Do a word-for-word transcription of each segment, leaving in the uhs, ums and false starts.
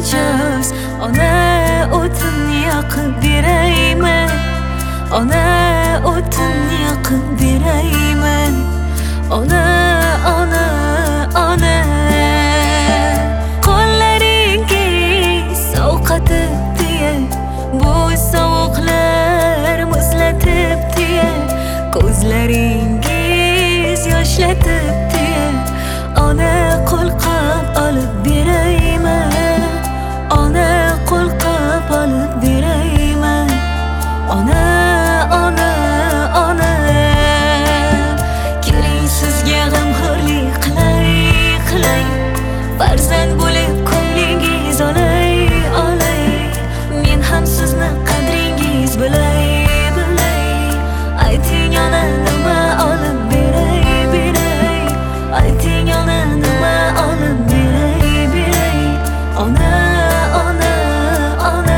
mijoz. Ona o'tin yoqib berayman, ona o'tin yoqib berayman. Ona, ona, ona. Qo'llaringiz sovqotibdi, bu sovuqlar muzlatibdi, ko'zlaringiz yoshlatibdi. Ona qo'lqop olib berayman, ona qo'lqop olib berayman. Ona, ona, ona. Keling sizga g'amxo'rlik qilay, qilay. Farzand bo'lib ko'nglingiz olay, olay. Men ham sizni qadringiz bilay, bilay. Ayting ona nima olib beray, beray. Ayting ona nima olib beray, beray. Ona, ona, ona.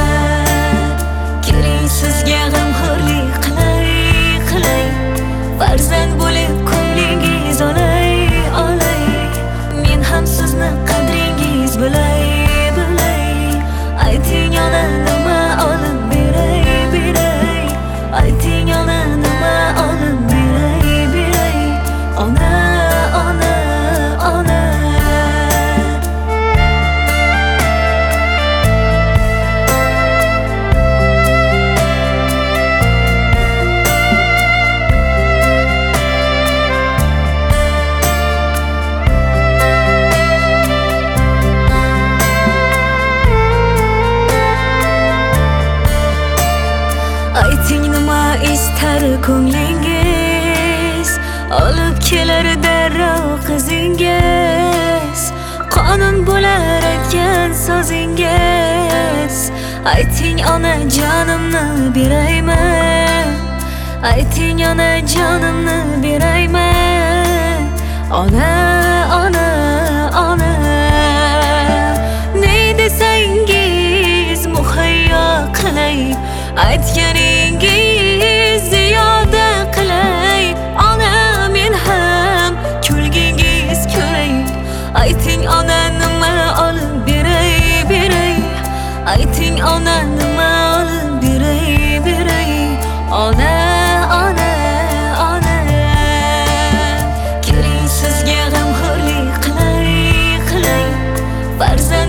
Keling sizga g'amxo'rlik qilay, qilay. Farzand bo'lib ko'nglingiz olay, olay. Men ham sizni qadringiz bilay, bilay. Ayting ona nima olib beray, beray. Ayting ona nima olib beray, beray. Ona, ona, ona. Ayting nima istar ko'nglingiz, olib kelar darrov qizingiz. Qonun bo'lar aytgan so'zingiz. Ayting ona jonimni berayman, ayting ona jonimni berayman. Ona, ona, ona. Ne desangiz muhayyo qilay, aytganingiz ziyoda qilay. Ona men ham kulgingiz ko'ray. Ayting ona nima olib beray, beray. Ayting ona nima olib beray, beray. Ona, ona, ona. Keling sizga g'amxo'rlik qilay, qilay. Farzand